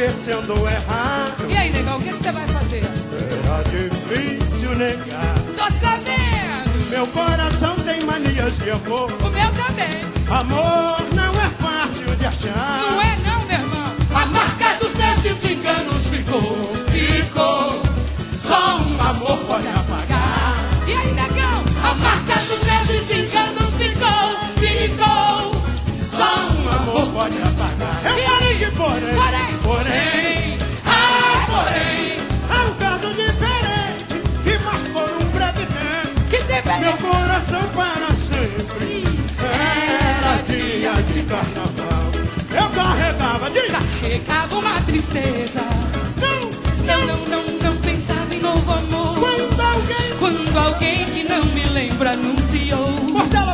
saber se andou errado. E aí, negão, o que você vai fazer? Será difícil negar. Tô sabendo. Meu coração tem manias de amor. O meu também. Amor não é fácil de achar. Não é não, meu irmão. A marca dos meus desenganos ficou. Só um amor pode apagar. E aí, negão? A marca dos meus desenganos ficou. Só um amor pode apagar. Eu falei que porém, há um caso diferente que marcou num breve tempo. Que diferença? Meu coração para sempre. Era dia de carnaval. Eu carregava Carregava uma tristeza. Não pensava em novo amor. Quando alguém que não me lembra anunciou. Portela.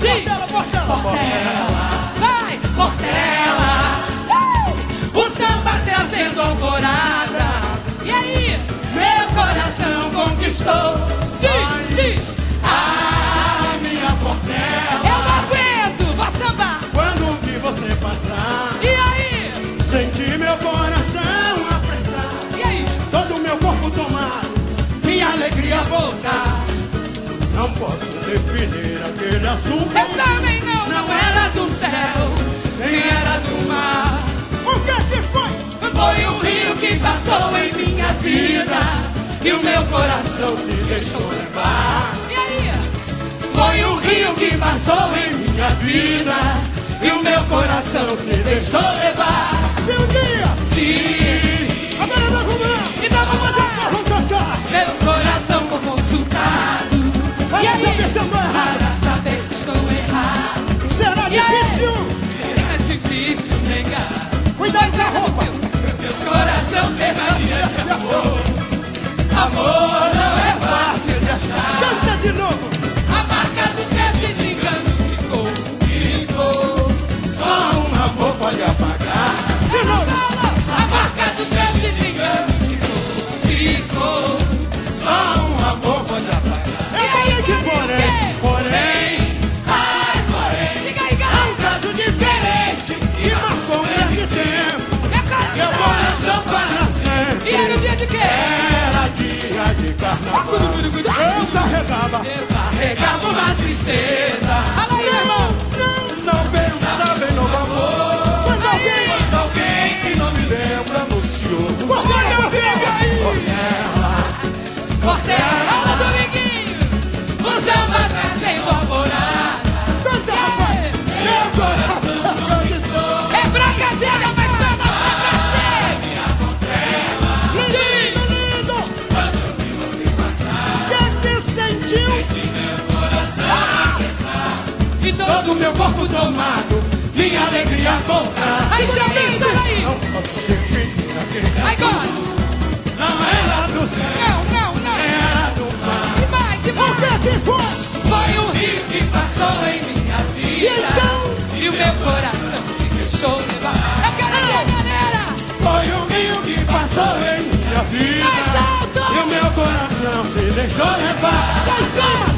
Vai, Portela. O samba trazendo alvorada. E aí? Meu coração conquistou. Diz. Minha Portela. Eu não aguento, vou sambar. Quando vi você passar, E aí? senti meu coração apressar. E aí? Todo o meu corpo tomado, Minha alegria voltar. não posso definir aquele assunto. Eu também não. Não era do céu, nem era do mar. O que foi? Foi um rio que passou em minha vida e o meu coração se deixou levar. E aí? Foi um rio que passou em minha vida e o meu coração se deixou levar. Se um dia, Sim, agora nós vamos lá. Então vamos lá. Vamos cantar. meu coração foi consultado Para saber se eu tô errado. para saber se estou errado. Será E aí? difícil? É difícil negar. Cuidado com a roupa. Meu coração tem mania de amor. Amor não é fácil de achar. Canta de novo. A marca dos meus desenganos ficou. Só um amor pode apagar. De novo. A marca dos meus desenganos ficou. Só um amor pode apagar. Eu falei que porém, Diga aí, há galera. um caso diferente que marcou um grande tempo. Meu coração para sempre. E era o dia de quê? Era dia de carnaval. Eu carregava. Eu carregava uma tristeza. Fala aí, meu irmão. Não pensava em novo amor. Quando alguém que não me lembra anunciou. Olha, pega aí. Portela, Dominguinho. O samba trazendo alvorada. Canta, rapaz. Meu coração conquistou. É pra caseira, mas samba pra Lindo, lindo. Quando eu vi você passar, Que sentiu? meu coração apressar. E todo Todo meu corpo tomado, minha alegria voltar. Aí, Xandinho, sai aí. Não posso definir aquele Aí, agora. Não era do céu, Não. era do mar. Que mais? O que foi? Foi um rio que passou em minha vida e o meu coração se deixou levar. Eu quero ver a galera. Foi um rio que passou em minha vida. Mais alto. E o meu coração se deixou levar. Mais alto.